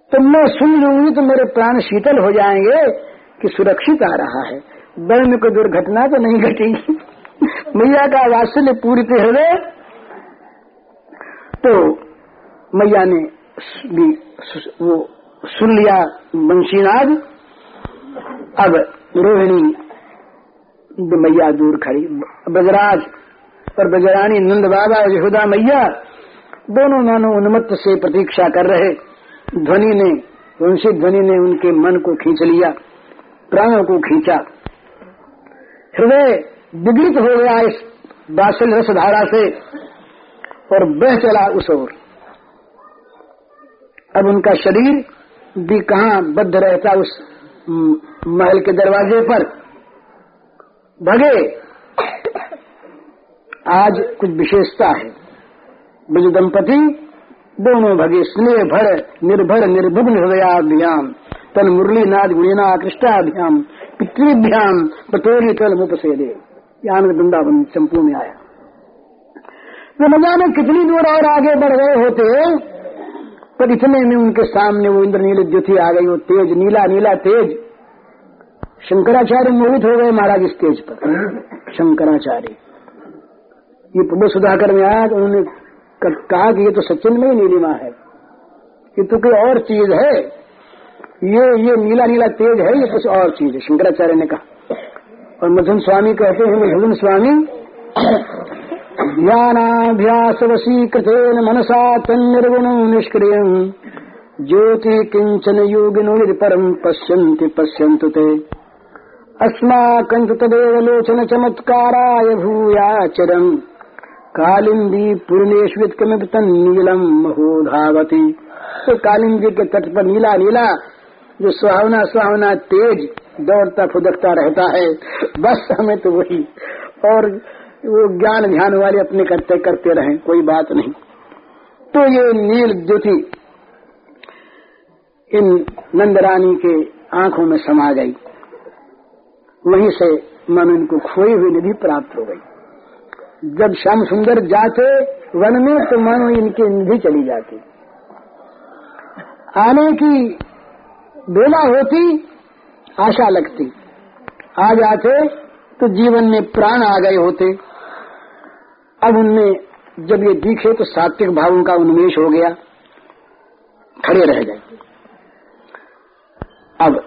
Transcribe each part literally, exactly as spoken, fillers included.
तो मैं सुन लूंगी तो मेरे प्राण शीतल हो जाएंगे कि सुरक्षित आ रहा है, बड़े में कोई दुर्घटना तो नहीं घटेगी। मैया का वात्सल्य पूरित हृदय। तो मैया ने भी वो सुन लिया बंशीनाद। अब रोहिणी मैया दूर खड़ी, ब्रजराज और ब्रजरानी नंद बाबा और यशोदा मैया दोनों मानो उन्मत्त से प्रतीक्षा कर रहे। ध्वनि ने, वंशी ध्वनि ने उनके मन को खींच लिया, प्राणों को खींचा। हृदय विगलित हो गया इस वात्सल्य रस धारा से और बह चला उस ओर। अब उनका शरीर भी कहाँ बद्ध रहता उस महल के दरवाजे पर। भगे। आज कुछ विशेषता है। ब्रज दंपति दोनों भगे, स्नेह भर निर्भर निर्भुग्न हृदयाभ्याम तन मुरली नाद गुणिना कृष्णाभ्याम पितृभ्याम पटोरी तल मुपसेदे। आनंद वृंदावन चंपू में आया। वे न जाने कितनी दूर और आगे बढ़ गए होते, पर इतने में उनके सामने वो इंद्रनील द्युति आ गई, वो तेज नीला नीला तेज। शंकराचार्य मोहित हो गए महाराज इस तेज पर। शंकराचार्य ये प्रभु सुधाकर में आया तो उन्होंने कहा कि ये तो सचिन में ही नीलिमा है, ये तो कोई और चीज है, ये ये नीला नीला तेज है, ये कुछ और चीज है, शंकराचार्य ने कहा। और मधुन स्वामी कहते हैं, मधुन स्वामी ध्यानाभ्यास वशीकृतेन मनसा तन्निर्गुणं निष्क्रियं ज्योति किंचन योगिनो यदि परम पश्यन्ति पश्यन्तु ते अस्माकं तदेव लोचन चमत्काराय भूयाचरम् कालिंदी पूर्णेश्वित नीलम महोधावती। तो कालिंदी के तट पर नीला नीला जो सुहावना सुहावना तेज दौड़ता फुदकता रहता है, बस हमें तो वही। और वो ज्ञान ध्यान वाले अपने करते करते रहें, कोई बात नहीं। तो ये नील ज्योति इन नंदरानी के आंखों में समा गई। वहीं से मन इनको खोई हुई निधि प्राप्त हो गई। जब श्याम सुंदर जाते वन में तो मानो इनकी निधि चली जाती। आने की बेला होती, आशा लगती, आ जाते तो जीवन में प्राण आ गए होते। अब उनमें जब ये दिखे तो सात्विक भावों का उन्मेष हो गया, खड़े रह गए। अब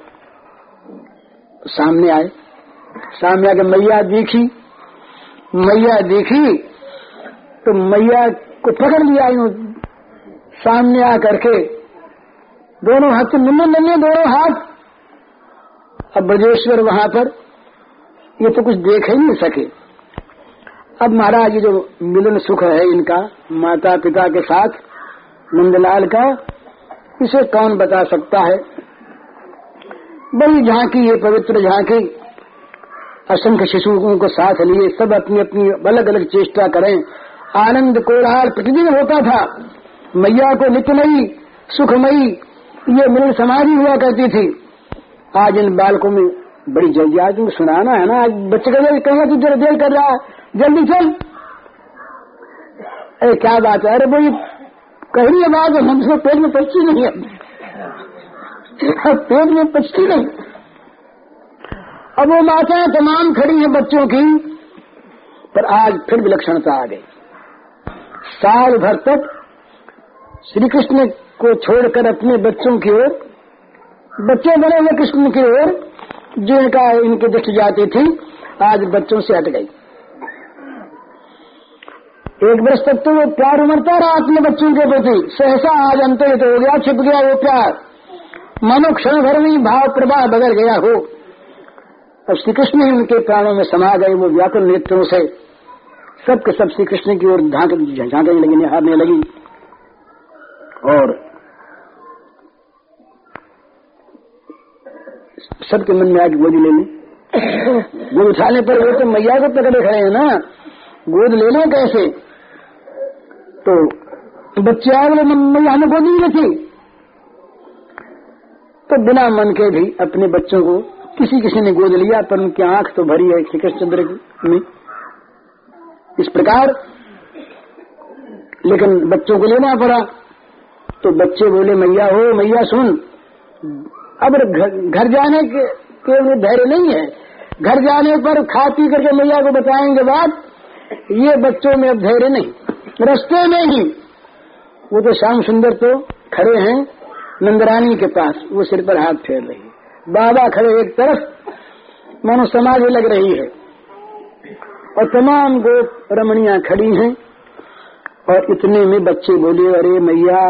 सामने आए, सामने आके मैया दिखी। मैया देखी तो मैया को पकड़ लिया यूं सामने आकर के, दोनों हाथ से नन्हे नन्हे दोनों हाथ। अब ब्रजेश्वर वहां पर ये तो कुछ देख ही नहीं सके। अब महाराज ये जो मिलन सुख है इनका माता पिता के साथ नंदलाल का, इसे कौन बता सकता है। बड़ी झांकी, ये पवित्र झांकी, असंख्य शिशुओं को साथ लिए सब अपनी अपनी अलग अलग चेष्टा करें। आनंद कोलाहल प्रतिदिन होता था। मैया को नित्यमयी सुखमयी ये मिलन समाधि हुआ करती थी। आज इन बालकों में बड़ी जल्दी, आज तुमको सुनाना है ना, आज बच्चे का कहेंगे तू जरा देर कर रहा है, जल्दी चल। अरे क्या बात है, अरे भाई कह रही है बात, हमसे पेट में पचती नहीं है, पेट में पचती नहीं। अब वो माताएं तमाम खड़ी हैं बच्चों की, पर आज फिर विलक्षणता आ गई। साल भर तक श्री कृष्ण को छोड़कर अपने बच्चों की ओर, बच्चे बने हुए कृष्ण की ओर जिनका इनकी दृष्टि जाती थी, आज बच्चों से हट गई। एक वर्ष तक तो वो प्यार उमड़ता रहा अपने बच्चों के प्रति, सहसा आज अंतरित हो गया, छिप गया वो प्यार, मानो क्षण भर में भाव प्रवाह बदल गया हो। अब श्री कृष्ण ही उनके प्राणों में समा गए। वो व्याकुल नेत्रों से सब के सब श्री कृष्ण की ओर झांकने लगी, निहारने लगी। और सबके मन में आज गोद ले लें, गोद उठाने पर वो तो मैया को पकड़े खड़े हैं ना, गोद ले लें कैसे। तो बच्चे आए बोले मैया हमें गोद नहीं थी, तो बिना मन के भी अपने बच्चों को किसी किसी ने गोद लिया, पर उनकी आंख तो भरी है श्री कृष्णचंद्र में। इस प्रकार लेकिन बच्चों को लेना पड़ा। तो बच्चे बोले मैया हो मैया सुन, अब घर जाने के, के उन्हें धैर्य नहीं है, घर जाने पर खा पी करके मैया को बताएंगे बात, ये बच्चों में अब धैर्य नहीं। रास्ते में ही वो तो श्याम सुंदर तो खड़े हैं नंदरानी के पास, वो सिर पर हाथ फेर रही है, बाबा खड़े एक तरफ, मानो समाधि लग रही है, और तमाम गोप रमणियां खड़ी हैं। और इतने में बच्चे बोले अरे मैया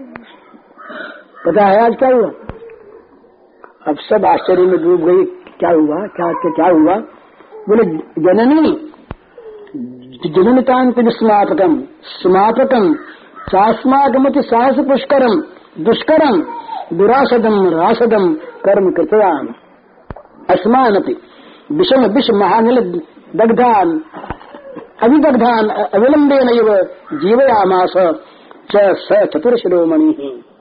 पता है आज क्या हुआ? अब सब आश्चर्य में डूब गई, क्या हुआ क्या क्या, क्या हुआ? बोले जननी जननितांत विस्मापकम समापकम सास्मागमति साहस पुष्करम दुष्करम दुरासदम रासदम कर्म कृतवान अस्मानपि विषम विष महानिल दग्धान अभिदग्धान अविलंबेन एव जीवयामास च स चतुर्शिरोमणि।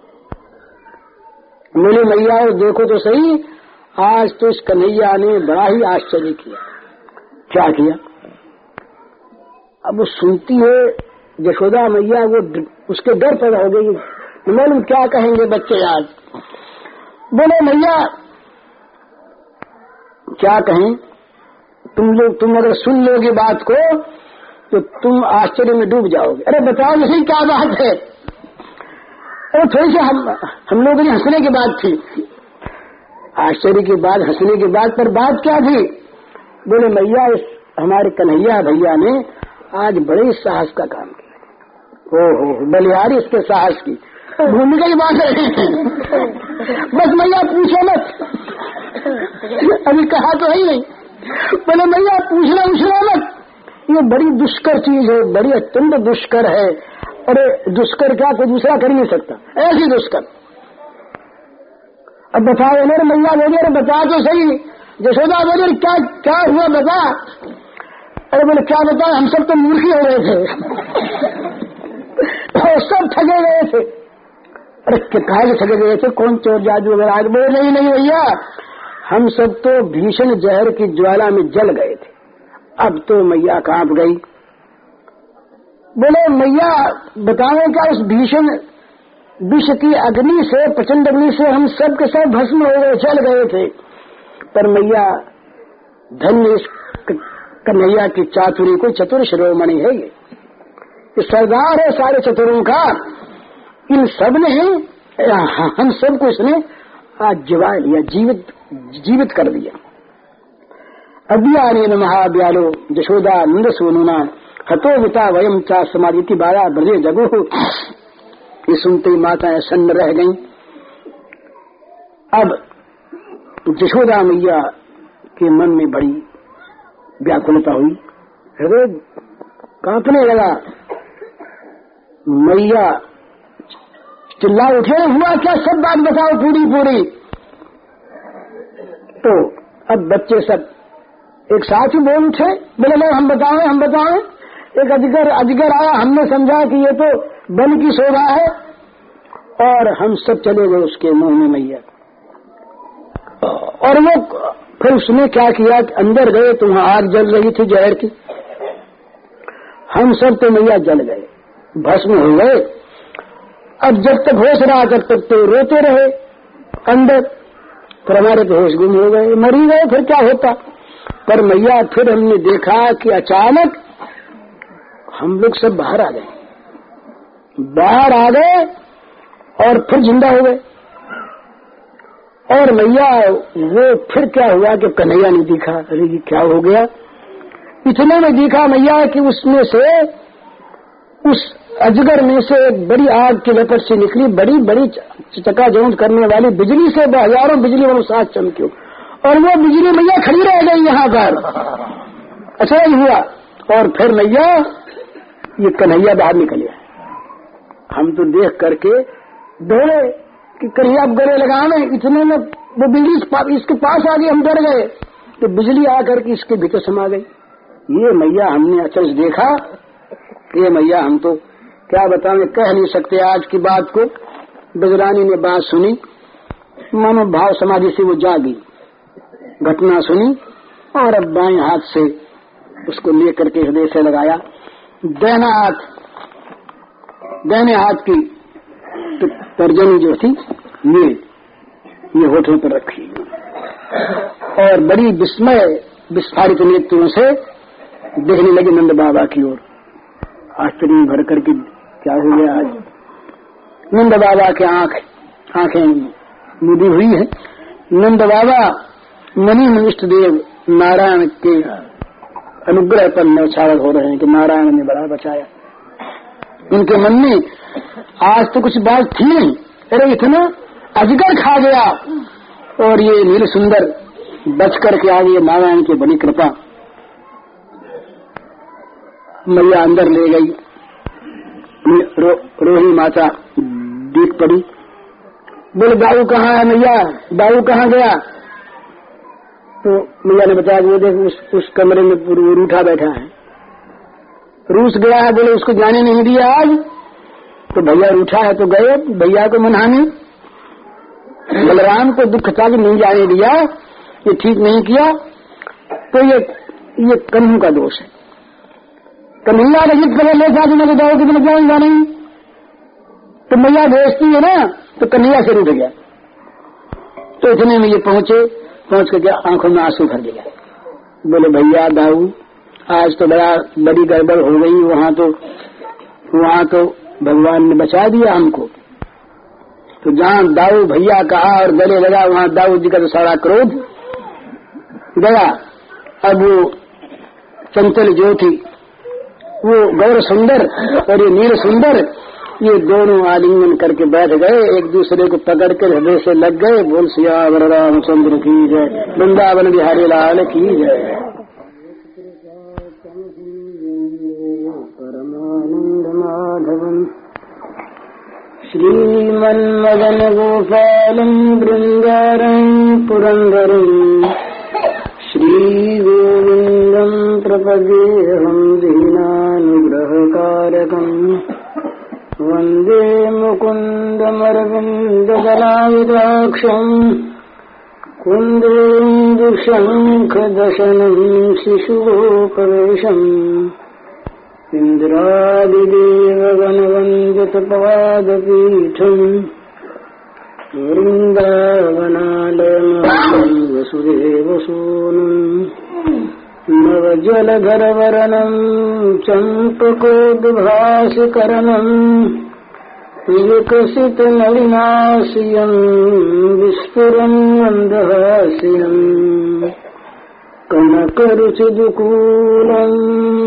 बोले मैया देखो तो सही, आज तो इस कन्हैया ने बड़ा ही आश्चर्य किया। क्या किया? अब वो सुनती है यशोदा मैया, वो उसके डर पैदा हो गई, मालूम क्या कहेंगे बच्चे आज। बोले मैया क्या कहें, तुम लोग तुम अगर सुन लोगे बात को तो तुम आश्चर्य में डूब जाओगे। अरे बताओ नहीं क्या बात है? अरे थोड़ी सी हम हम लोगों ने हंसने की बात थी, आश्चर्य के बाद हंसने के बाद, पर बात क्या थी? बोले मैया इस हमारे कन्हैया भैया ने आज बड़े साहस का काम किया। ओहो बलिहारी इसके साहस की भूमिका ही बात है। बस मैया पूछो मत, अभी कहा तो है ही नहीं। बोले मैया पूछना पूछना मत, ये बड़ी दुष्कर चीज है, बड़ी अत्यंत दुष्कर है। अरे दुष्कर क्या कोई दूसरा कर नहीं सकता, ऐसी दुष्कर। अब बताओ मेरे मैया बोले अरे बता तो सही। यशोदा बोले क्या क्या हुआ बता। अरे बोले क्या बताओ, हम सब तो मूर्खी हो गए थे, सब ठगे गए थे। अरे कहा से ठगे गए थे, कौन चोर जादू वगैरह? आज बोले नहीं नहीं भैया, हम सब तो भीषण जहर की ज्वाला में जल गए थे। अब तो मैया कांप गई। बोले मैया बताओ क्या उस भीषण विष की अग्नि से, प्रचंड अग्नि से हम सब के सब भस्म हो गए, जल गए थे। पर मैया धन्य इस कन्हैया की चातुरी, कोई चतुर शिरोमणि है, ये, ये सरदार है सारे चतुरों का। इन सब ने हम सबको इसने आज जिवा लिया, जीवित जीवित कर दिया। अज्ञानेन महाव्यालो यशोदा नंद सोनुना हतो विता वयम चा समाधि की बारा ब्रजे जगो। ये सुनते ही माताएं सन्न रह गईं। अब यशोदा मैया के मन में बड़ी व्याकुलता हुई, हृदय कांपने लगा। मैया चिल्ला उठे, हुआ क्या, सब बात बताओ पूरी पूरी। तो अब बच्चे सब एक साथ ही बोल उठे, बोले लो हम बताएं हम बताएं। एक अजगर अजगर आया, हमने समझा कि ये तो बन की शोभा है, और हम सब चले गए उसके मुंह में मैया। और वो फिर उसने क्या किया कि अंदर गए तो वहां आग जल रही थी जहर की। हम सब तो मैया जल गए, भस्म हो गए। अब जब तक होश रहा तब तक तो रोते रहे अंदर, फिर हमारे तो होश गुम हो गए, मरी गए, फिर क्या होता। पर मैया फिर हमने देखा कि अचानक हम लोग सब बाहर आ गए, बाहर आ गए और फिर जिंदा हो गए। और मैया वो फिर क्या हुआ कि कन्हैया नहीं दिखा। अरे ये क्या हो गया? इतने में दिखा मैया कि उसमें से, उस अजगर में से एक बड़ी आग की लपट से निकली, बड़ी बड़ी चकाचौंध करने वाली बिजली से हजारों बिजली वालों साथ चमकी, और वो बिजली मैया खड़ी रह गई यहाँ पर। अच्छा ही हुआ। और फिर मैया ये कन्हैया बाहर निकल गया। हम तो देख करके डरे कि कन्हैया गले लगाने, इतने में वो बिजली इसके पास आ गई, हम डर गए। तो बिजली आकर के इसके भीतर समा गई। ये मैया हमने अचरज देखा, ये मैया हम तो क्या बताएं, कह नहीं सकते आज की बात को। बजरानी ने बात सुनी, मानो भाव समाधि से वो जागी, घटना सुनी, और अब बाएं हाथ से उसको लेकर के हृदय से लगाया, दाहिना हाथ दाहिने हाथ की तर्जनी जो थी ये ये होठों पर रखी और बड़ी विस्मय विस्फारित नेत्रों से देखने लगे नंद बाबा की ओर। आश्चर्य भर करके क्या हो गया आज? नंद बाबा के आंख आंखें मुदी हुई है। नंद बाबा मनी मनिष्ठ देव नारायण के अनुग्रह पर न्यौछावर हो रहे हैं कि नारायण ने बड़ा बचाया। उनके मन में आज तो कुछ बात थी नहीं, अरे इतना अजगर खा गया और ये नील सुंदर बच करके आ गई, नारायण की बड़ी कृपा। मैया अंदर ले गई, रो, रोही माता देख पड़ी, बोले दाऊ कहाँ है मैया, दाऊ कहाँ गया? तो मैया ने बताया वो देख उस, उस कमरे में रूठा बैठा है, रूस गया है। बोले उसको जाने नहीं दिया आज, तो भैया रूठा है तो गए भैया को मनाने। बलराम को दुख था कि नहीं जाने दिया, ये ठीक नहीं किया, तो ये ये कन्हू का दोष है। कन्हैया ने जिद कर ले जाके मैं बताओ कि मैं जाऊंगा नहीं, तो मैया भेजती है ना, तो कन्हैया से रूठ गया। तो इतने में ये पहुंचे, पहुंच करके आंखों में आंसू भर दिया। बोले भैया दाऊ आज तो बड़ा बड़ी गड़बड़ हो गई, वहां तो वहां तो भगवान ने बचा दिया हमको। तो जहां दाऊ भैया कहा और गले लगा, वहां दाऊ जी का तो सारा क्रोध गया। अब वो चंचल जो थी वो गौर सुंदर और ये नील सुंदर, ये दोनों आलिंगन करके बैठ गए, एक दूसरे को पकड़ कर हृदय से लग गए। बोल सियावर रामचंद्र की जय, वृंदावन बिहारी लाल की जय। परमानंद माधवम श्रीमन्मदन गोपालम बृंदारं पुरंदरं श्रीगोविंदं प्रपद्येऽहं दीनानुग्रहकारकं वन्दे मुकुन्दमरविन्ददलायुधाक्षं कुन्देन्दुशङ्खदशनं शिशुगोपवेशम् इन्द्रादिदेवगणवन्द्यतपादपीठम् वृन्दावनालयमहं वसुदेवसूनुम् नवजलधरवरणम् चम्पकोद्भासिकरणम् विकसितनलिनास्यम् विस्फुरन् मन्दहास्यम् कनकरुचिदुकूलम्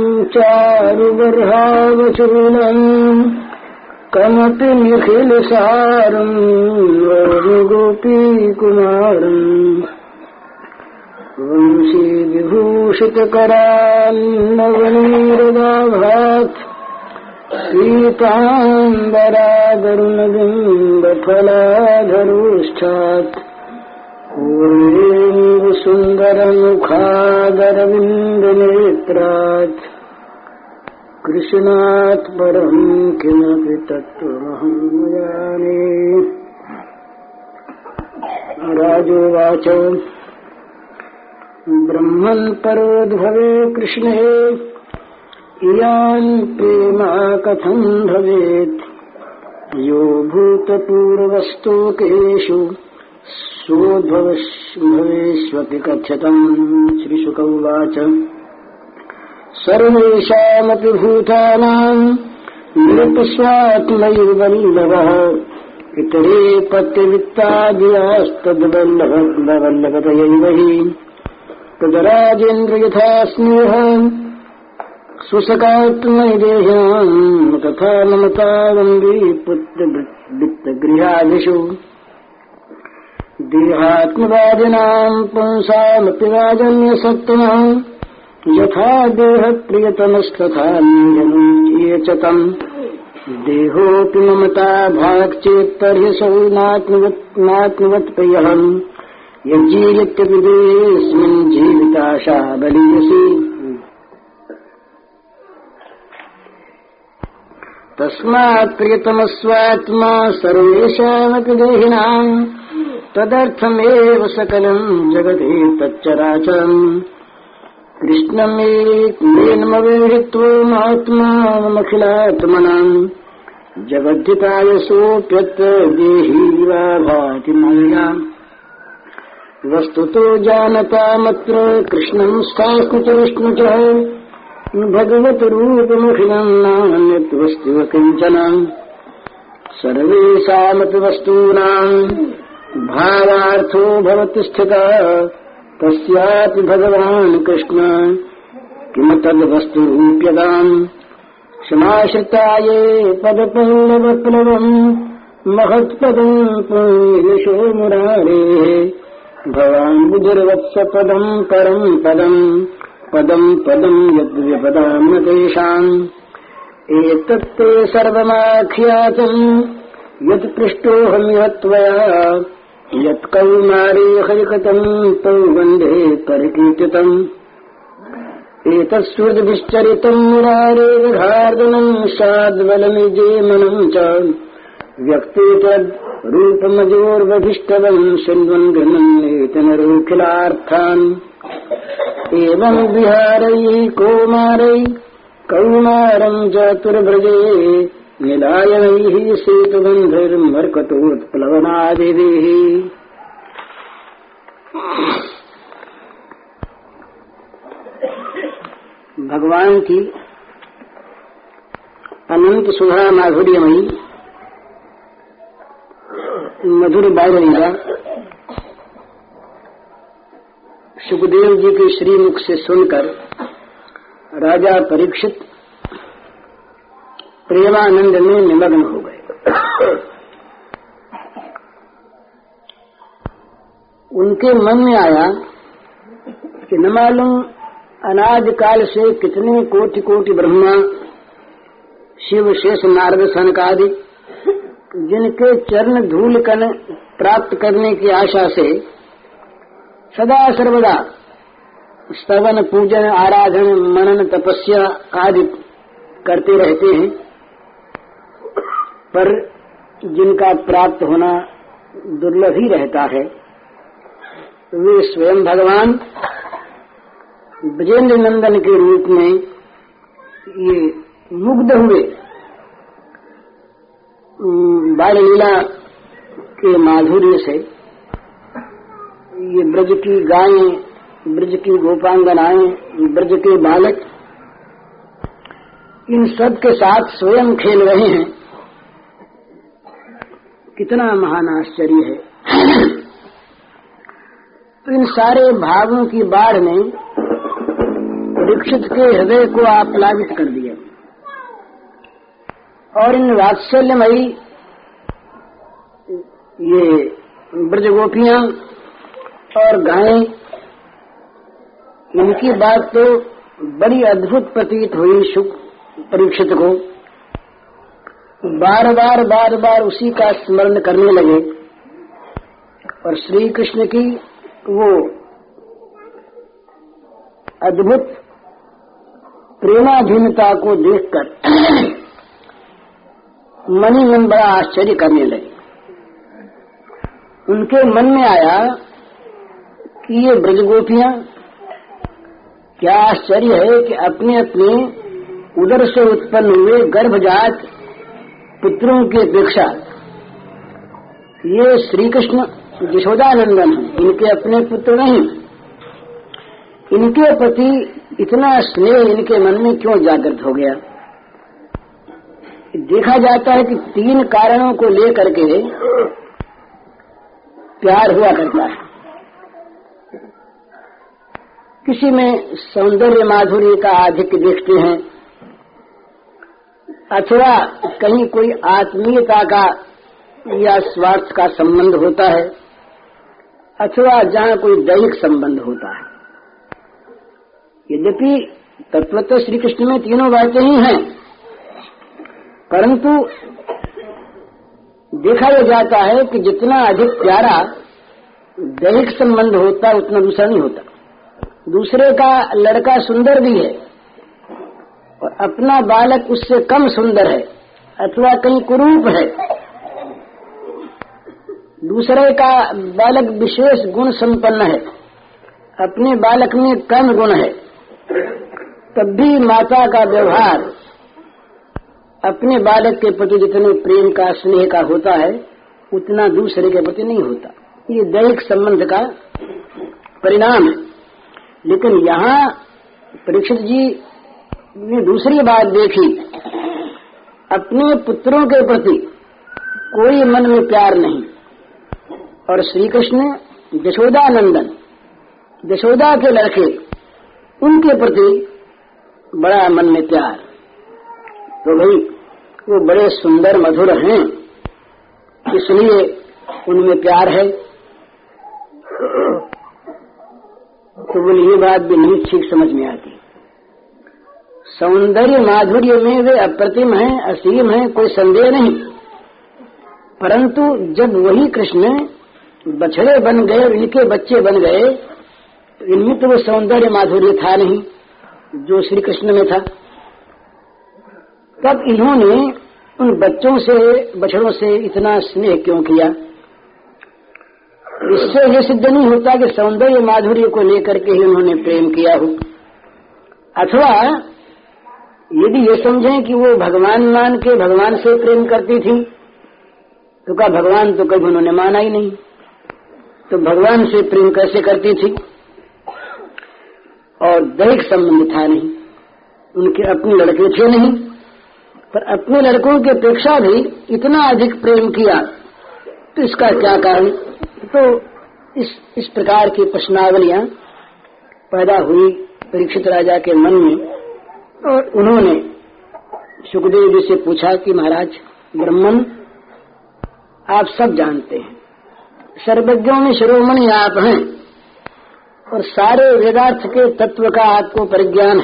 चारुबर्हावचूलम् कमपि निखिलसारम् गोपीकुमारम् वंशीविभूषितकरान्नवनीरदाभात् पीताम्बरागरुणबिम्बफलाधरोष्ठात् पूर्वेन्दुसुन्दरमुखादरविन्दनेत्रात् कृष्णात् परम् किमपि तत्त्वमहं न जाने। राजोवाच ब्रह्मन् परोद्भवे कृष्णे इयान् प्रेमा कथं भवेत् यो भूतपूर्वस्तोकेषु सोद्भवेष्वपि कथ्यतम्। श्रीशुक उवाच सर्वेषामपि भूतानाम् निरपस्वात्मैर्वल्लभः इतरे पत्यवित्तादियास्तद्वल्लभवल्लभतयैव हि तदराजेन्द्र यथा स्नेहम् सुसकात्मैदेह्याम् तथा ममतावन्दी पुत्रवित्तगृहादिषु देहात्मवादिनाम् पुंसामपि वाजन्यसत्त्वम् यथा देहप्रियतमस्तथा ये च तम् देहोऽपि ममता भाक् चेत् तर्ह्यसौ नात्मवत् प्रियहम् यज्जीवित्यपि देहेऽस्मिन् जीविताशा बलीयसी। तस्मात् प्रियतमस्वात्मा सर्वेषामपि देहिनाम् तदर्थमेव सकलम् जगति तच्चराचरम् कृष्णमेनमवेहित्वमात्मानमखिलात्मनाम् जगद्धितायसोऽप्यत्र देही वा भाति माया वस्तुतो जानतामत्र कृष्णं स्थास्ति च विष्णु च भगवत रूपमखिलं नान्यत्वस्ति किंचन सर्वेषामपि वस्तूनां भावार्थो भवति स्थितः तस्यापि भगवान् कृष्ण किम तद्वस्तुरूप्यताम् समाश्रिताये पदपल्लवप्लवम् महत्पदम् पुण्यशो मुरारेः भवान् बुधिर्वत्स पदम् परम् पदम् पदम् पदम् यद्व्यपदाम् तेषाम् एतत्ते सर्वमाख्यातम् यत् पृष्टोऽहम् यत्त्वया यत्कौमारे हरिकतम् तौ वन्दे परिकीर्तितम् एतत्सुहृद्भिश्चरितम् मुरारेर्घार्दनम् साद्वलनिजे मनम् च व्यक्ते तद्रूपमजोर्वधिष्ठवम् शृण्वन् गृह्णन्नेतनरोखिलार्थान् एवम् विहारैः कौमारैः कौमारम् चतुर्भ्रजे निलायनैः सेतुबन्धैर्मर्कटोत्प्लवनादिभिः। भगवान की अनंत सुधा माधुर्यमयी मधुर बाल लीला सुखदेव जी के श्रीमुख से सुनकर राजा परीक्षित प्रेमानंद में निमग्न हो गए। उनके मन में आया कि न मालूम अनाद काल से कितने कोटि कोटि ब्रह्मा शिव शेष नारद सनकादि जिनके चरण धूल कण प्राप्त करने की आशा से सदा सर्वदा स्तवन पूजन आराधन मनन तपस्या आदि करते रहते हैं, पर जिनका प्राप्त होना दुर्लभ ही रहता है। वे स्वयं भगवान ब्रजेंद्र नंदन के रूप में ये मुग्ध हुए बाल लीला के माधुर्य से। ये ब्रज की गायें, ब्रज की गोपांगनाएं, ब्रज के बालक इन सब के साथ स्वयं खेल रहे हैं। कितना महान आश्चर्य है। तो इन सारे भावों की बाढ़ ने परीक्षित के हृदय को आप्लावित कर दिया और इन वात्सल्यमयी ये ब्रज गोपियां और गायें, इनकी बात तो बड़ी अद्भुत प्रतीत हुई सुख परीक्षित को। बार बार बार बार उसी का स्मरण करने लगे और श्री कृष्ण की वो अद्भुत प्रेमाधीनता को देखकर मन ही मन बड़ा आश्चर्य करने लगे। उनके मन में आया कि ये ब्रजगोपियां, क्या आश्चर्य है कि अपने अपने उदर से उत्पन्न हुए गर्भजात पुत्रों की अपेक्षा ये श्री कृष्ण यशोदानंदन हैं, इनके अपने पुत्र नहीं। इनके प्रति इतना स्नेह इनके मन में क्यों जागृत हो गया? देखा जाता है कि तीन कारणों को लेकर के प्यार हुआ करता है। किसी में सौंदर्य माधुर्य का आधिक्य देखते हैं, अथवा कहीं कोई आत्मीयता का या स्वार्थ का संबंध होता है, अथवा जहाँ कोई दैहिक संबंध होता है। यद्यपि तत्वतः श्री कृष्ण में तीनों बातें ही हैं, परंतु देखा यह जाता है कि जितना अधिक प्यारा दैहिक संबंध होता है उतना दूसरा नहीं होता। दूसरे का लड़का सुंदर भी है और अपना बालक उससे कम सुंदर है अथवा कहीं कुरूप है। दूसरे का बालक विशेष गुण संपन्न है, अपने बालक में कम गुण है, तब भी माता का व्यवहार अपने बालक के प्रति जितने प्रेम का स्नेह का होता है उतना दूसरे के प्रति नहीं होता। ये दैहिक संबंध का परिणाम है। लेकिन यहाँ परीक्षित जी ने दूसरी बात देखी, अपने पुत्रों के प्रति कोई मन में प्यार नहीं, और श्री कृष्ण यशोदा नंदन, यशोदा के लड़के, उनके प्रति बड़ा मन में प्यार। तो भाई वो बड़े सुंदर मधुर हैं, इसलिए उनमें प्यार है। तो बोले ये बात भी नहीं ठीक समझ में आती। सौंदर्य माधुर्य में वे अप्रतिम हैं, असीम हैं, कोई संदेह नहीं, परंतु जब वही कृष्ण बछड़े बन गए और इनके बच्चे बन गए तो इनमें तो वो सौंदर्य माधुर्य था नहीं जो श्री कृष्ण में था। तब इन्होंने उन बच्चों से, बछड़ों से इतना स्नेह क्यों किया? इससे ये सिद्ध नहीं होता कि सौंदर्य माधुर्य को लेकर के ही उन्होंने प्रेम किया हो, अथवा यदि ये समझें कि वो भगवान मान के भगवान से प्रेम करती थी तो क्या भगवान तो कभी उन्होंने माना ही नहीं, तो भगवान से प्रेम कैसे करती थी? और दैहिक संबंध था नहीं, उनके अपने लड़के थे नहीं, पर अपने लड़कों की अपेक्षा भी इतना अधिक प्रेम किया, तो इसका क्या कारण? तो इस इस प्रकार की प्रश्नावलियां पैदा हुई परीक्षित राजा के मन में, और उन्होंने सुखदेव जी से पूछा कि महाराज ब्रह्मन, आप सब जानते हैं, सर्वज्ञों में शिरोमणि आप हैं और सारे वेदार्थ के तत्व का आपको परिज्ञान है,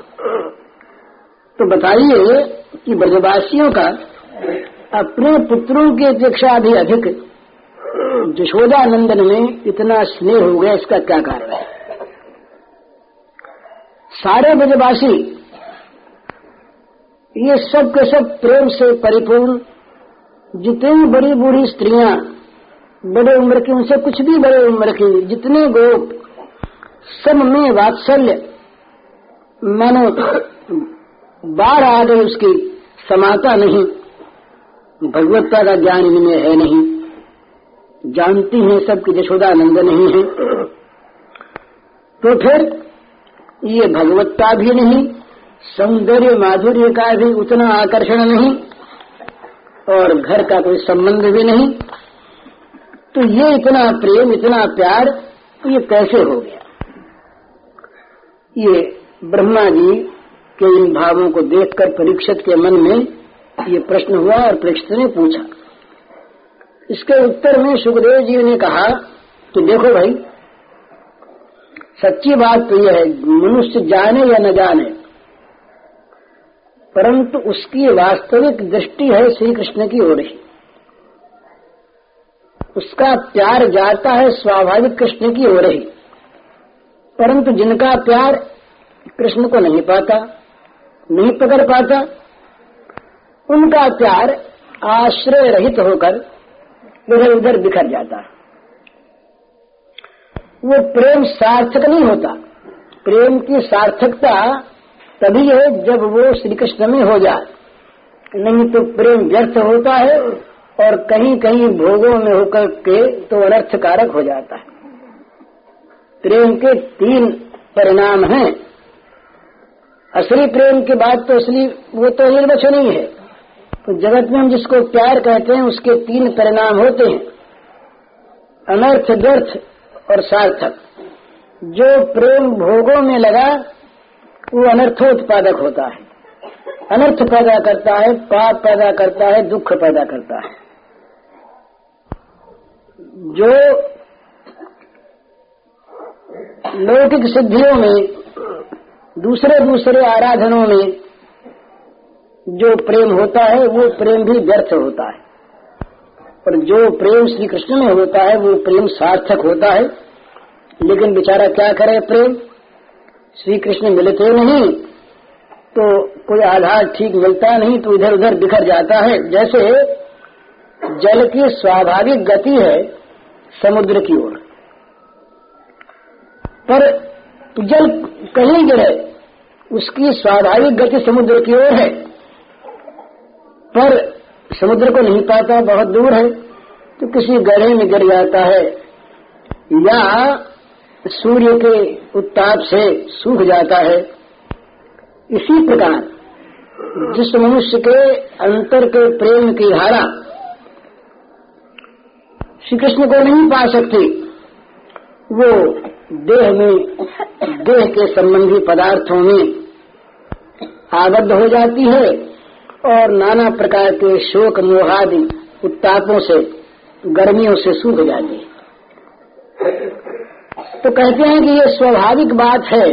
तो बताइए कि ब्रजवासियों का अपने पुत्रों की अपेक्षा भी अधिक यशोदा नंदन में इतना स्नेह हो गया, इसका क्या कारण है? सारे ब्रजवासी ये सब के सब प्रेम से परिपूर्ण, जितनी बड़ी बूढ़ी स्त्रियां, बड़े उम्र की, उनसे कुछ भी बड़े उम्र की, जितने गोप, सब में वात्सल्य, मानो बाढ़ आ गई उसकी समाता नहीं, भगवत्ता का ज्ञान इनमें है नहीं, जानती हैं सब कि यशोदा नंदन नहीं है, तो फिर ये भगवत्ता भी नहीं, सौंदर्य माधुर्य का भी उतना आकर्षण नहीं, और घर का कोई संबंध भी नहीं, तो ये इतना प्रेम, इतना प्यार, ये कैसे हो गया? ये ब्रह्मा जी के इन भावों को देखकर परीक्षित के मन में ये प्रश्न हुआ और परीक्षित ने पूछा। इसके उत्तर में सुखदेव जी ने कहा कि देखो भाई, सच्ची बात तो यह है, मनुष्य जाने या न जाने, परंतु उसकी वास्तविक दृष्टि है श्री कृष्ण की ओर ही, उसका प्यार जाता है स्वाभाविक कृष्ण की ओर ही, परंतु जिनका प्यार कृष्ण को नहीं पाता, नहीं पकड़ पाता, उनका प्यार आश्रय रहित होकर इधर उधर बिखर जाता है। वो प्रेम सार्थक नहीं होता। प्रेम की सार्थकता तभी है जब वो श्री कृष्ण में हो जाए, नहीं तो प्रेम व्यर्थ होता है और कहीं कहीं भोगों में होकर के तो अनर्थकारक हो जाता है। प्रेम के तीन परिणाम हैं। असली प्रेम की बात तो असली वो तो निर्वचनीय है, तो जगत में हम जिसको प्यार कहते हैं उसके तीन परिणाम होते हैं, अनर्थ, व्यर्थ और सार्थक। जो प्रेम भोगों में लगा वो अनर्थोत्पादक होता है, अनर्थ पैदा करता है, पाप पैदा करता है, दुख पैदा करता है। जो लौकिक सिद्धियों में, दूसरे दूसरे आराधनों में जो प्रेम होता है वो प्रेम भी व्यर्थ होता है, और जो प्रेम श्री कृष्ण में होता है वो प्रेम सार्थक होता है। लेकिन बेचारा क्या करे, प्रेम श्री कृष्ण मिलते नहीं तो कोई आधार ठीक मिलता नहीं, तो इधर उधर बिखर जाता है। जैसे जल की स्वाभाविक गति है समुद्र की ओर, पर जल कहीं गिरे उसकी स्वाभाविक गति समुद्र की ओर है, पर समुद्र को नहीं पाता, बहुत दूर है, तो किसी गड्ढे में गिर जाता है या सूर्य के उत्ताप से सूख जाता है। इसी प्रकार जिस मनुष्य के अंतर के प्रेम की धारा श्री कृष्ण को नहीं पा सकती, वो देह में, देह के संबंधी पदार्थों में आबद्ध हो जाती है और नाना प्रकार के शोक मोहादि उत्तापों से, गर्मियों से सूख जाती है। तो कहते हैं कि ये स्वाभाविक बात है।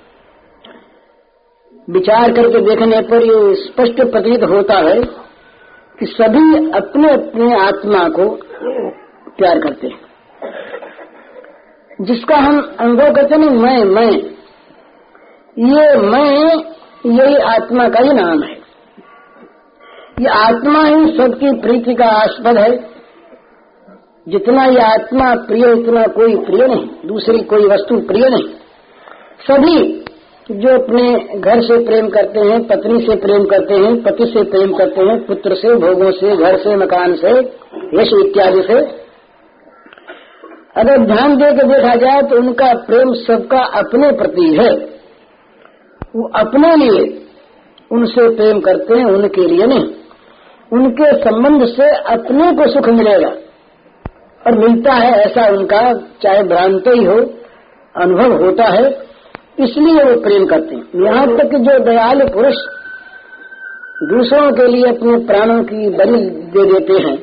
विचार करके देखने पर ये स्पष्ट प्रतीत होता है कि सभी अपने अपने आत्मा को प्यार करते हैं। जिसका हम अनुभव करते हैं मैं मैं ये मैं यही आत्मा का ही नाम है। ये आत्मा ही सबकी प्रीति का आस्पद है। जितना ये आत्मा प्रिय, उतना कोई प्रिय नहीं, दूसरी कोई वस्तु प्रिय नहीं। सभी जो अपने घर से प्रेम करते हैं, पत्नी से प्रेम करते हैं, पति से प्रेम करते हैं, पुत्र से, भोगों से, घर से, मकान से, यश इत्यादि से, अगर ध्यान दे के देखा जाए तो उनका प्रेम सबका अपने प्रति है। वो अपने लिए उनसे प्रेम करते हैं, उनके लिए नहीं। उनके संबंध से अपने को सुख मिलेगा और मिलता है, ऐसा उनका चाहे भ्रांत ही हो अनुभव होता है, इसलिए वो प्रेम करते हैं। यहाँ तक कि जो दयालु पुरुष दूसरों के लिए अपने प्राणों की बलि दे देते हैं,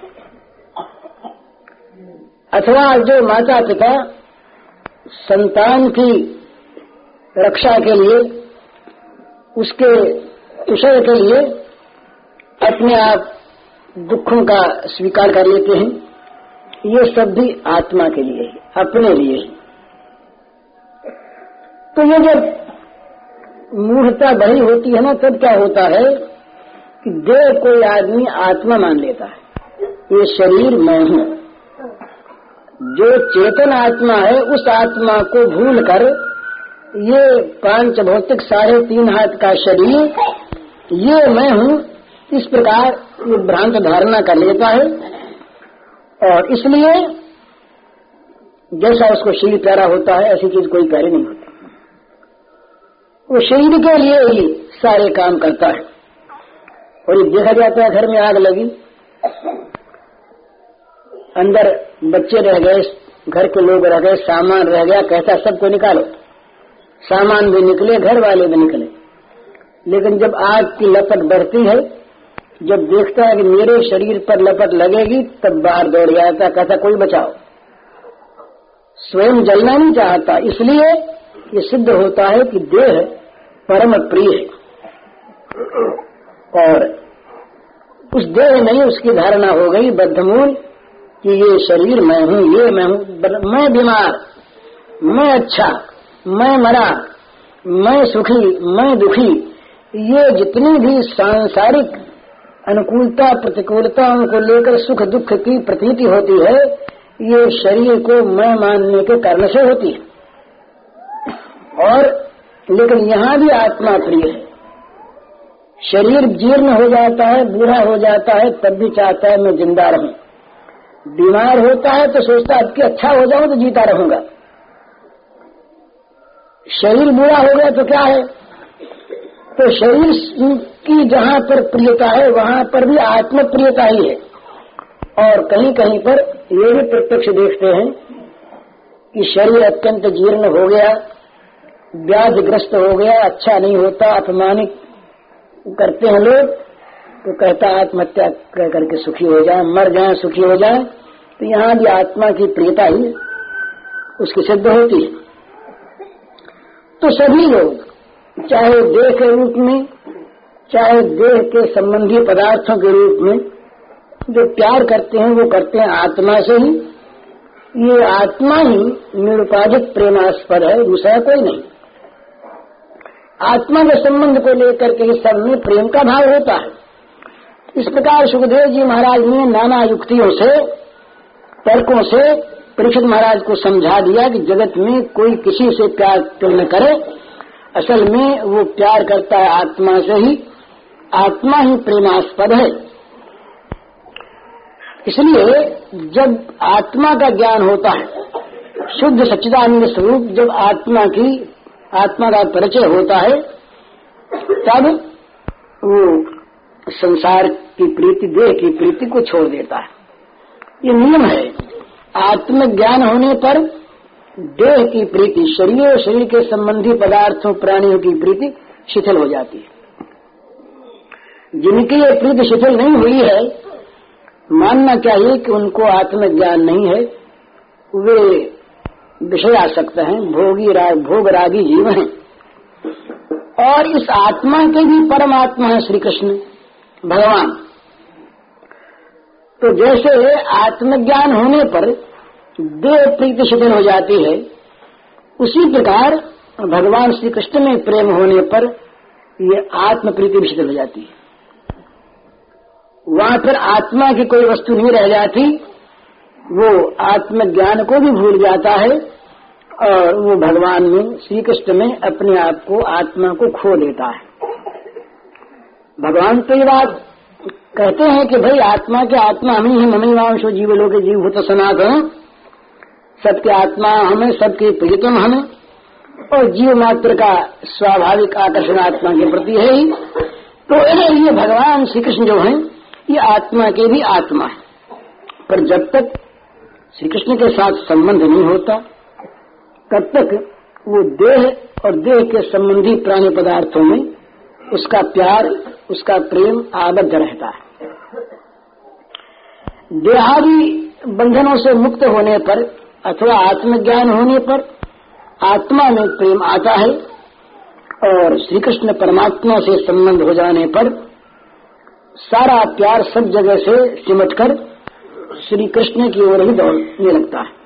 अथवा जो माता पिता संतान की रक्षा के लिए, उसके कुशल के लिए अपने आप दुखों का स्वीकार कर लेते हैं, ये सब भी आत्मा के लिए ही, अपने लिए ही। तो ये जब मूढ़ता बड़ी होती है ना, तब क्या होता है कि देह कोई आदमी आत्मा मान लेता है, ये शरीर मैं हूँ। जो चेतन आत्मा है उस आत्मा को भूल कर ये पांच भौतिक साढ़े तीन हाथ का शरीर ये मैं हूँ, इस प्रकार ये भ्रांत धारणा कर लेता है। और इसलिए जैसा उसको शरीर प्यारा होता है, ऐसी चीज कोई प्यारी नहीं होती। वो शरीर के लिए ही सारे काम करता है। और ये देखा जाता है, घर में आग लगी, अंदर बच्चे रह गए, घर के लोग रह गए, सामान रह गया, कहता सबको निकालो। सामान भी निकले, घर वाले भी निकले, लेकिन जब आग की लपट बढ़ती है, जब देखता है कि मेरे शरीर पर लपट लगेगी, तब बाहर दौड़ जाता, कहता कोई बचाओ। स्वयं जलना नहीं चाहता। इसलिए ये सिद्ध होता है कि देह परम प्रिय है और उस देह नहीं उसकी धारणा हो गई बद्धमूल कि ये शरीर मैं हूँ, ये मैं हूँ, मैं बीमार, मैं अच्छा, मैं मरा, मैं सुखी, मैं दुखी। ये जितनी भी सांसारिक अनुकूलता प्रतिकूलताओं को लेकर सुख दुख की प्रतीति होती है, ये शरीर को मैं मानने के कारण से होती है। और लेकिन यहाँ भी आत्मा प्रिय है। शरीर जीर्ण हो जाता है, बूढ़ा हो जाता है, तब भी चाहता है मैं जिंदा रहूं। बीमार होता है तो सोचता है अब कि अच्छा हो जाऊं तो जीता रहूंगा। शरीर बूढ़ा हो गया तो क्या है, तो शरीर की जहाँ पर प्रियता है वहाँ पर भी आत्म प्रियता ही है। और कहीं कहीं पर ये भी प्रत्यक्ष देखते हैं कि शरीर अत्यंत जीर्ण हो गया, व्याधिग्रस्त हो गया, अच्छा नहीं होता, अपमानित करते हैं लोग, तो कहता आत्महत्या कर करके सुखी हो जाए, मर जाए सुखी हो जाए। तो यहाँ भी आत्मा की प्रियता ही उसकी सिद्ध होती है। तो सभी लोग चाहे देह के रूप में, चाहे देह के संबंधी पदार्थों के रूप में जो प्यार करते हैं, वो करते हैं आत्मा से ही। ये आत्मा ही निरुपाधिक प्रेमास्पद है, दूसरा कोई नहीं। आत्मा के संबंध को लेकर के इस सब में प्रेम का भाव होता है। इस प्रकार सुखदेव जी महाराज ने नाना युक्तियों से, तर्कों से परीक्षित महाराज को समझा दिया कि जगत में कोई किसी से प्यार न करे, असल में वो प्यार करता है आत्मा से ही। आत्मा ही प्रेमास्पद है। इसलिए जब आत्मा का ज्ञान होता है, शुद्ध सच्चिदानंद स्वरूप जब आत्मा की आत्मा का परिचय होता है, तब वो संसार की प्रीति, देह की प्रीति को छोड़ देता है। ये नियम है। आत्मज्ञान होने पर देह की प्रीति, शरीर और शरीर के संबंधी पदार्थों प्राणियों की प्रीति शिथिल हो जाती है। जिनकी ये प्रीति शिथिल नहीं हुई है, मानना चाहिए कि उनको आत्मज्ञान नहीं है, वे विषयासक्त हैं, भोगी राग भोग रागी जीव हैं। और इस आत्मा के भी परमात्मा है श्री कृष्ण भगवान। तो जैसे आत्मज्ञान होने पर देह प्रीति शिथिल हो जाती है, उसी प्रकार भगवान श्री कृष्ण में प्रेम होने पर ये आत्म प्रीति भी शिथिल हो जाती है। वहां फिर आत्मा की कोई वस्तु नहीं रह जाती, वो आत्मज्ञान को भी भूल जाता है और वो भगवान में, श्री कृष्ण में अपने आप को, आत्मा को खो देता है। भगवान तो ये बात कहते हैं कि भाई आत्मा के आत्मा हम ही हैं, ममई वांशो जीवलोक जीव भूत सनातन, सबके आत्मा हमें, सबके प्रियतम हमें, और जीव मात्र का स्वाभाविक आकर्षण आत्मा के प्रति है ही। तो ये भगवान श्री कृष्ण जो हैं, ये आत्मा के भी आत्मा है। पर जब तक श्री कृष्ण के साथ संबंध नहीं होता, तब तक वो देह और देह के संबंधी प्राणी पदार्थों में उसका प्यार, उसका प्रेम आबद्ध रहता है। देहादि बंधनों से मुक्त होने पर अथवा आत्मज्ञान होने पर आत्मा में प्रेम आता है, और श्री कृष्ण परमात्मा से संबंध हो जाने पर सारा प्यार सब जगह से सिमटकर श्री कृष्ण की ओर ही दौड़ने लगता है।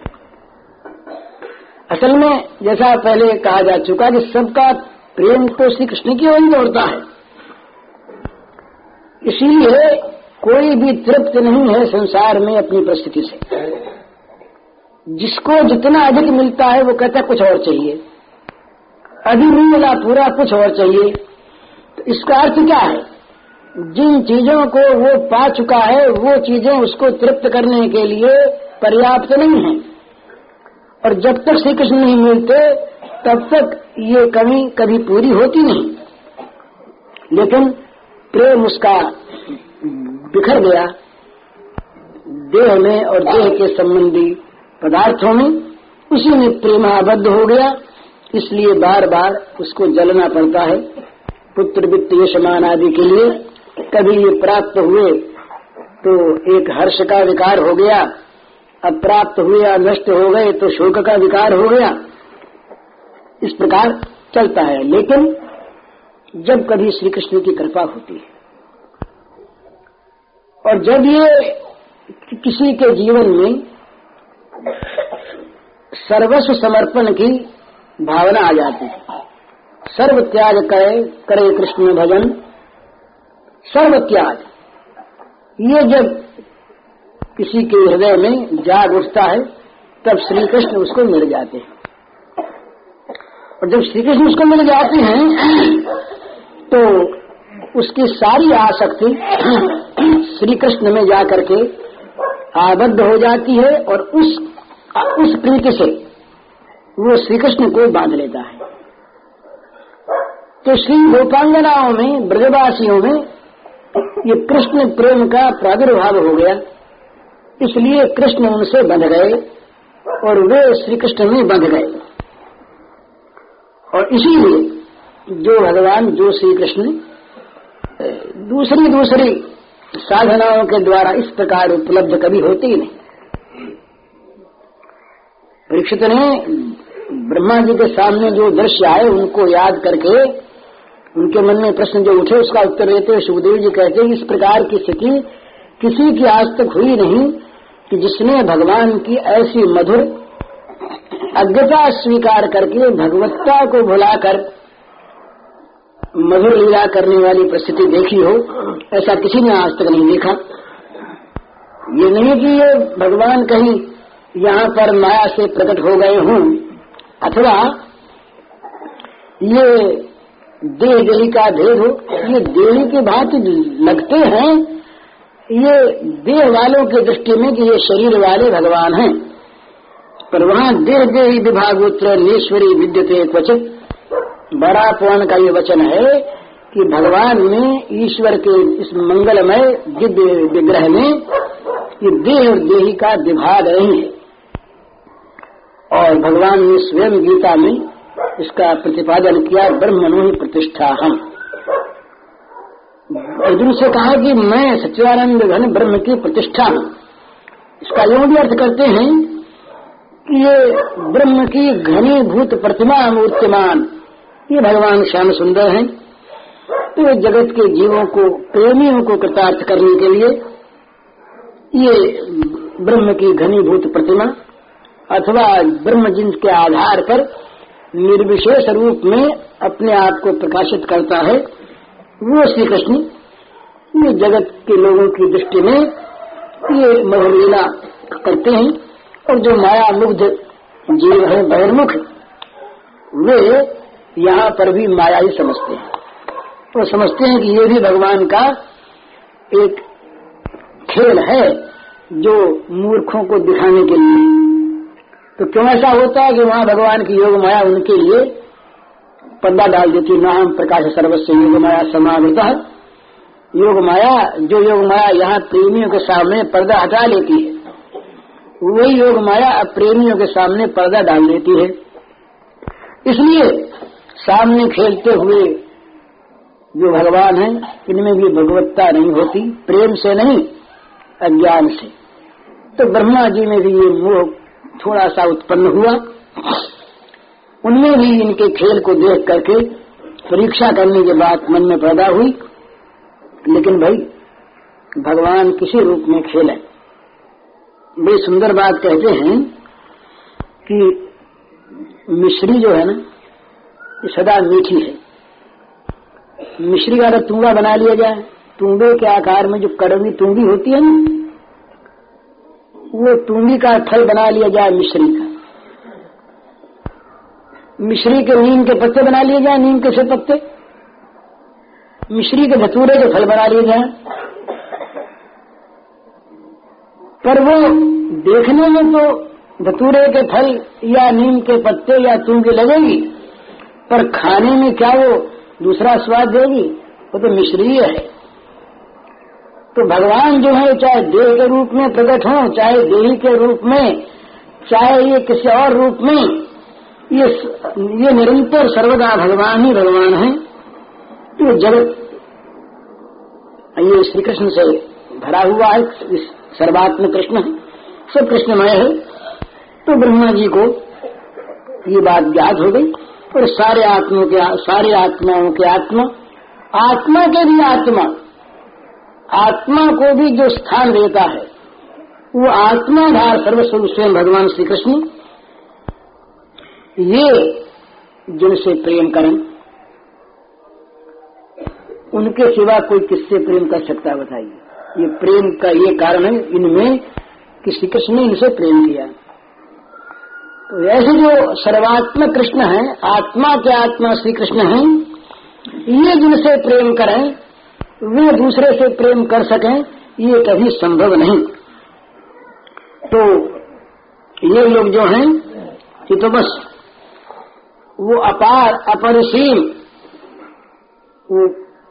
असल में जैसा पहले कहा जा चुका कि सबका प्रेम तो श्री कृष्ण की ओर ही दौड़ता है। इसीलिए कोई भी तृप्त नहीं है संसार में अपनी परिस्थिति से। जिसको जितना अधिक मिलता है वो कहता है कुछ और चाहिए, अभी नहीं मिला पूरा, कुछ और चाहिए। तो इसका अर्थ क्या है? जिन चीजों को वो पा चुका है वो चीजें उसको तृप्त करने के लिए पर्याप्त नहीं है, और जब तक श्री कृष्ण नहीं मिलते तब तक ये कमी कभी पूरी होती नहीं। लेकिन प्रेम उसका बिखर गया देह में और देह के संबंधी पदार्थों में, उसी में प्रेमाबद्ध हो गया। इसलिए बार बार उसको जलना पड़ता है पुत्र वित्त यश मान आदि के लिए। कभी ये प्राप्त हुए तो एक हर्ष का विकार हो गया, अब प्राप्त हुए या नष्ट हो गए तो शोक का विकार हो गया। इस प्रकार चलता है। लेकिन जब कभी श्री कृष्ण की कृपा होती है और जब ये किसी के जीवन में सर्वस्व समर्पण की भावना आ जाती है, सर्व त्याग करे करे कृष्ण भजन, सर्व त्याग, ये जब किसी के हृदय में जाग उठता है तब श्री कृष्ण उसको मिल जाते हैं। और जब श्री कृष्ण उसको मिल जाते हैं तो उसकी सारी आसक्ति श्री कृष्ण में जाकर के आबद्ध हो जाती है, और उस उस प्रीति से वो श्री कृष्ण को बांध लेता है। तो श्री गोपांगनाओं में, ब्रजवासियों में ये कृष्ण प्रेम का प्रादुर्भाव हो गया, इसलिए कृष्ण उनसे बंध गए और वे श्री कृष्ण में बंध गए। और इसीलिए जो भगवान, जो श्री कृष्ण दूसरी दूसरी साधनाओं के द्वारा इस प्रकार उपलब्ध कभी होते ही नहीं। परीक्षित ने ब्रह्मा जी के सामने जो दृश्य आए उनको याद करके उनके मन में प्रश्न जो उठे उसका उत्तर देते हुए सुखदेव जी कहते हैं इस प्रकार की स्थिति किसी की आज तक हुई नहीं कि जिसने भगवान की ऐसी मधुर अज्ञता स्वीकार करके भगवत्ता को भुलाकर मधुर लीला करने वाली परिस्थिति देखी हो। ऐसा किसी ने आज तक नहीं देखा। ये नहीं कि ये भगवान कहीं यहाँ पर माया से प्रकट हो गए हों, अथवा ये देह देही का भेद हो। ये देही के भांति लगते हैं ये देह वालों की दृष्टि में कि ये शरीर वाले भगवान हैं, पर वहाँ देह देही विभागोत्र नीश्वरी विद्यते क्वचित। बड़ा पुराण का ये वचन है कि भगवान में, ईश्वर के इस मंगलमय दिव्य विग्रह में ये देह और देही का विभाग नहीं है। और भगवान ने स्वयं गीता में इसका प्रतिपादन किया, ब्रह्मणो ही प्रतिष्ठा हम। अर्जुन से कहा कि मैं सच्चिदानंद घन ब्रह्म की प्रतिष्ठा हूँ। इसका यूं भी अर्थ करते हैं कि ये ब्रह्म की घनीभूत प्रतिमा मूर्तिमान, ये भगवान श्याम सुंदर हैं। तो ये जगत के जीवों को, प्रेमियों को कृतार्थ करने के लिए ये ब्रह्म की घनीभूत प्रतिमा अथवा ब्रह्म जिनके आधार पर निर्विशेष रूप में अपने आप को प्रकाशित करता है, वो श्री कृष्ण ये जगत के लोगों की दृष्टि में ये मधुलीला करते हैं। और जो माया मुग्ध जीव है, बहिर्मुख, वे यहाँ पर भी माया ही समझते हैं। वो समझते हैं कि ये भी भगवान का एक खेल है जो मूर्खों को दिखाने के लिए। तो क्यों ऐसा होता है कि वहाँ भगवान की योग माया उनके लिए पर्दा डाल देती। नाम प्रकाश सर्वस्व योग माया समावृता। योग माया, जो योग माया यहाँ प्रेमियों के सामने पर्दा हटा लेती है, वही योग माया अब प्रेमियों के सामने पर्दा डाल देती है। इसलिए सामने खेलते हुए जो भगवान है, इनमें भी भगवत्ता नहीं होती, प्रेम से नहीं अज्ञान से। तो ब्रह्मा जी में भी ये मोह थोड़ा सा उत्पन्न हुआ। उनमें भी इनके खेल को देख करके परीक्षा करने की बात मन में पैदा हुई। लेकिन भाई भगवान किसी रूप में खेले। बड़ी सुंदर बात कहते हैं कि मिश्री जो है ना, ये सदा मीठी है। मिश्री का अगर तूंगा बना लिया जाए, तूंबे के आकार में जो कड़वी तूंगी होती है ना, वो तूंगी का फल बना लिया जाए मिश्री का। मिश्री के नीम के पत्ते बना लिए जाए, नीम के से पत्ते, मिश्री के धतूरे के फल बना लिए जाए, पर वो देखने में तो धतूरे के फल या नीम के पत्ते या तूंगी लगेगी, पर खाने में क्या वो दूसरा स्वाद देगी? वो तो मिश्री है। तो भगवान जो है, चाहे देह के रूप में प्रकट हो, चाहे देही के रूप में, चाहे ये किसी और रूप में, ये ये निरंतर सर्वदा भगवान ही भगवान है। तो जगत ये श्री कृष्ण से भरा हुआ है, सर्वात्म कृष्ण है, सब कृष्णमय है। तो ब्रह्मा जी को ये बात ज्ञात हो गई और सारे आत्माओं के सारे आत्माओं के आत्मा, आत्मा के भी आत्मा, आत्मा को भी जो स्थान देता है वो आत्माधार सर्वस्व स्वयं भगवान श्री कृष्ण, ये जिनसे प्रेम करें, उनके सिवा कोई किससे प्रेम कर सकता है बताइए? ये प्रेम का ये कारण है इनमें कि श्री कृष्ण ने इनसे प्रेम किया। तो ऐसे जो सर्वात्मक कृष्ण है, आत्मा के आत्मा श्री कृष्ण हैं, ये जिनसे प्रेम करें वे दूसरे से प्रेम कर सकें, ये कभी संभव नहीं। तो ये लोग जो हैं ये तो बस वो अपार अपरिसीम वो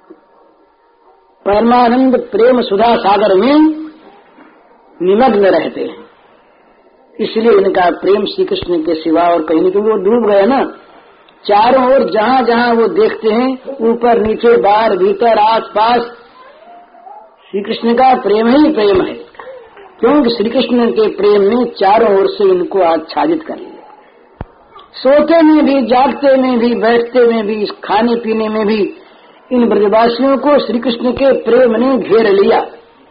परमानंद प्रेम सुधा सागर में निमग्न रहते हैं। इसलिए इनका प्रेम श्री कृष्ण के सिवा और कहीं नहीं, क्योंकि वो डूब गए ना चारों ओर, जहाँ जहाँ वो देखते हैं, ऊपर नीचे बाहर भीतर आस पास श्री कृष्ण का प्रेम ही प्रेम है। क्योंकि श्री कृष्ण के प्रेम ने चारों ओर से इनको आच्छादित कर लिया। सोते में भी, जागते में भी, बैठते में भी, खाने पीने में भी इन ब्रजवासियों को श्री कृष्ण के प्रेम ने घेर लिया।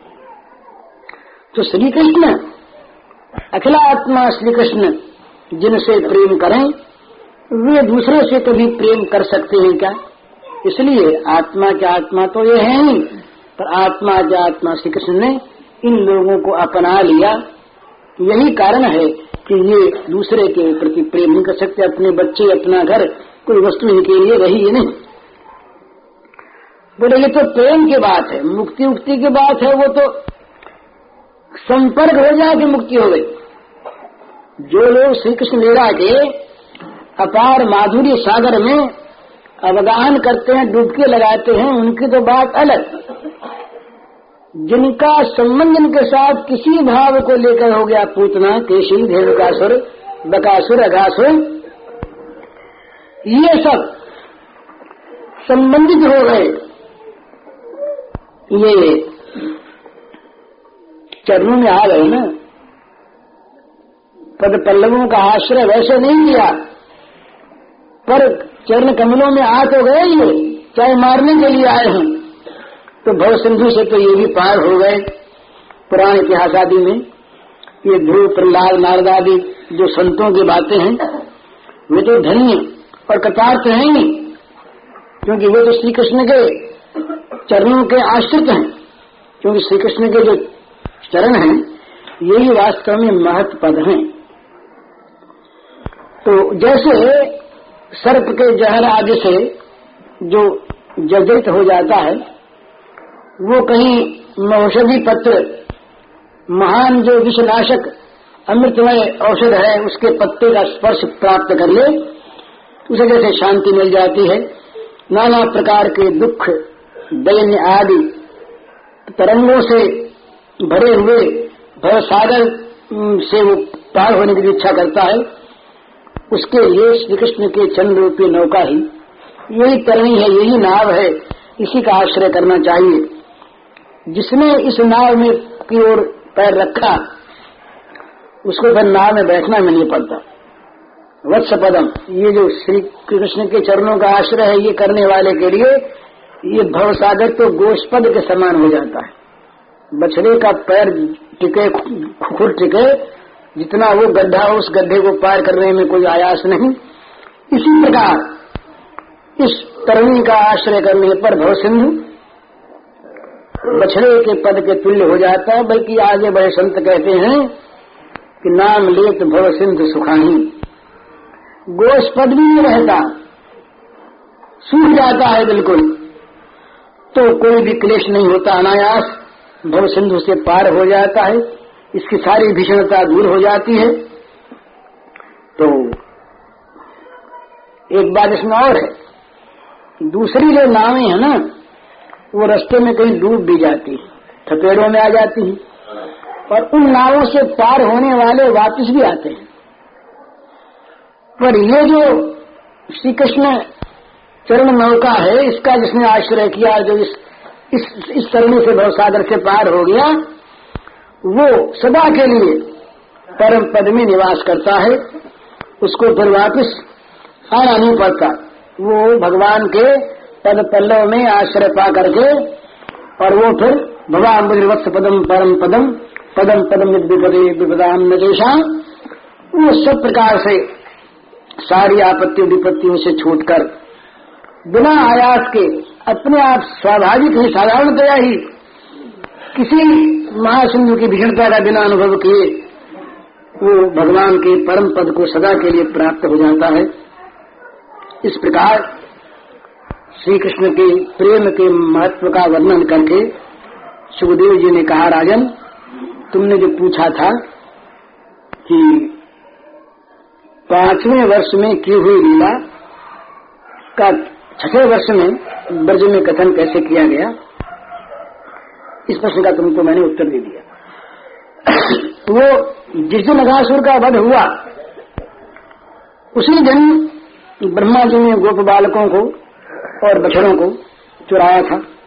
तो श्री कृष्ण अखिलात्मा श्री कृष्ण जिनसे प्रेम करें वे दूसरे से कभी प्रेम कर सकते हैं क्या? इसलिए आत्मा के आत्मा तो ये है ही, पर आत्मा के आत्मा श्री कृष्ण ने इन लोगों को अपना लिया। यही कारण है कि ये दूसरे के प्रति प्रेम नहीं कर सकते। अपने बच्चे, अपना घर, कोई वस्तु इनके लिए रही ही नहीं। बोले ये तो प्रेम की बात है, मुक्ति उक्ति की बात है, वो तो संपर्क हो जाए कि मुक्ति हो गई। जो लोग श्री कृष्ण लीला के अपार माधुर्य सागर में अवगाहन करते हैं, डुबकी लगाते हैं, उनकी तो बात अलग। जिनका संबंध इनके साथ किसी भाव को लेकर हो गया, पूतना, केशी, धेनुकासुर, बकासुर, अघासुर, ये सब संबंधित हो गए, ये चरणों में आ गए ना। पद पल्लवों का आश्रय वैसे नहीं किया, पर चरण कमलों में आ तो गए, ये चाहे मारने के लिए आए हैं। तो भव सिंधु से तो ये भी पार हो गए। पुराण इतिहास आदि में ये ध्रुव, प्रहलाद, नारद आदि जो संतों की बातें हैं, वे तो धन्य और कृतार्थ हैं ही, क्योंकि वे तो श्री कृष्ण के चरणों के आश्रित हैं। क्योंकि श्री कृष्ण के जो चरण हैं, यही वास्तव में महत् पद हैं। तो जैसे सर्प के जहर आदि से जो जर्जरित हो जाता है, वो कहीं औषधि पत्र, महान जो विषनाशक अमृतमय औषध है, उसके पत्ते का स्पर्श प्राप्त कर ले, उसे जैसे शांति मिल जाती है। नाना प्रकार के दुख, दैन्य आदि तरंगों से भरे हुए भवसागर से वो पार होने की इच्छा करता है, उसके लिए श्री कृष्ण के चरण रूपी नौका ही यही तरणी है, यही नाव है, इसी का आश्रय करना चाहिए। जिसने इस नाव में की ओर पैर रखा, उसको फिर नाव में बैठना में नहीं पड़ता। वत्स पदम, ये जो श्री कृष्ण के चरणों का आश्रय है, ये करने वाले के लिए ये भवसागर तो गोष्पद के समान हो जाता है। बछड़े का पैर टिके, खुर टिके, जितना वो गड्ढा हो, उस गड्ढे को पार करने में कोई आयास नहीं। इसी प्रकार इस तरणी का आश्रय करने पर भव सिंधु बछड़े के पद के तुल्य हो जाता है। बल्कि आगे बड़े संत कहते हैं कि नाम लेत भव सिंधु सुखाही, गोश पद भी नहीं रहता, सूख जाता है बिल्कुल, तो कोई भी क्लेश नहीं होता, अनायास भव सिंधु से पार हो जाता है, इसकी सारी भीषणता दूर हो जाती है। तो एक बात इसमें और है, दूसरी जो नावें है ना, वो रास्ते में कहीं डूब भी जाती है, थपेड़ों में आ जाती है, और उन नावों से पार होने वाले वापस भी आते हैं। पर ये जो श्री कृष्ण चरण नौका है, इसका जिसने आश्रय किया, जो इस इस, इस तरणी से भवसागर से पार हो गया, वो सदा के लिए परम पद में निवास करता है, उसको फिर वापस आना नहीं पड़ता। वो भगवान के पद पल्लव में आश्रय पा करके, और वो फिर भवाम्बुधिवत्स पदम परम पदम पदम पदम विपदे विपदाम नजेशा, वो सब प्रकार से सारी आपत्ति विपत्तियों से छूटकर बिना आयास के, अपने आप स्वाभाविक ही, साधारणतया ही, किसी महासिंधु की भीषणता का बिना अनुभव किए, वो भगवान के परम पद को सदा के लिए प्राप्त हो जाता है। इस प्रकार श्री कृष्ण के प्रेम के महत्व का वर्णन करके सुखदेव जी ने कहा, राजन, तुमने जो पूछा था कि पांचवें वर्ष में की हुई लीला का छठे वर्ष में ब्रज में कथन कैसे किया गया, इस प्रश्न का तुमको मैंने उत्तर दे दिया। वो जिस दिन अघासुर का वध हुआ, उसी दिन ब्रह्मा जी ने गोप बालकों को और बछड़ों को चुराया था।